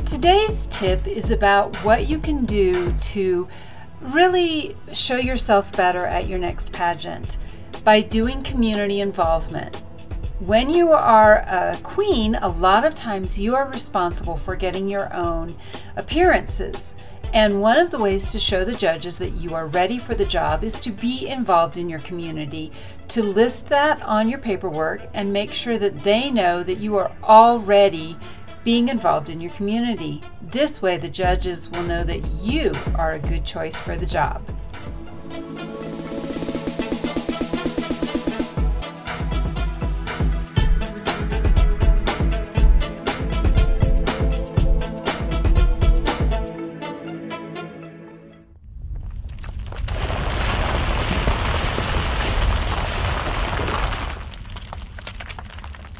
Today's tip is about what you can do to really show yourself better at your next pageant by doing community involvement. When you are a queen, a lot of times you are responsible for getting your own appearances. And one of the ways to show the judges that you are ready for the job is to be involved in your community, to list that on your paperwork and make sure that they know that you are already being involved in your community. This way the judges will know that you are a good choice for the job.